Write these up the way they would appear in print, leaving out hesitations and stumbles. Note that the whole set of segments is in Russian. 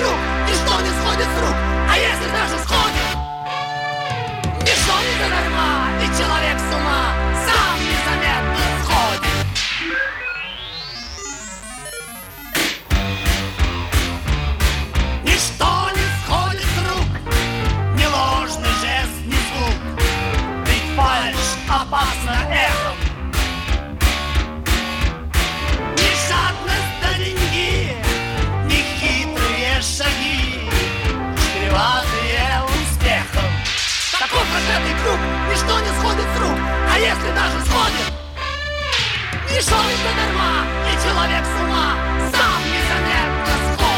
круг, ничто не сходит с рук. А если даже сходит, ничто не задарма, и человек с ума сам незаметно сходит. Ничто не сходит с рук, ни ложный жест, ни звук, ведь фальшь опасна эхом. Ни жадность до деньги, ни хитрые шаги, чреватые успехом. Такой проклятый круг, ничто не сходит с рук, а если даже сходит, ничто не задарма, и человек с ума сам незаметно сходит.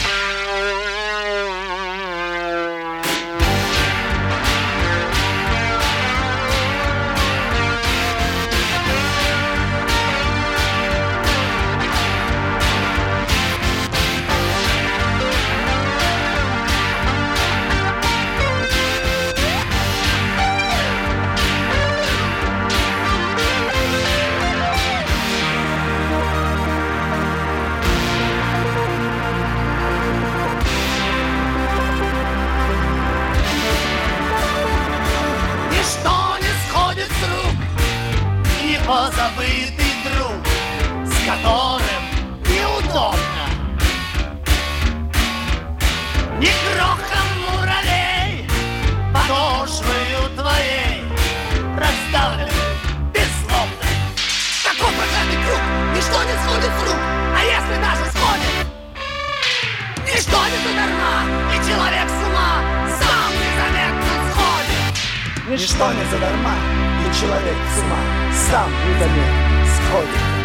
Позабытый друг, с которым неудобно, ни крохом муравей подошвою твоей расставлен бессловно. Такой проклятый круг, ничто не сходит с рук, а если даже сходит, ничто не задарма, и человек с ума сам незаметно сходит. Ничто не задарма, и человек с ума сам незаметно сходит.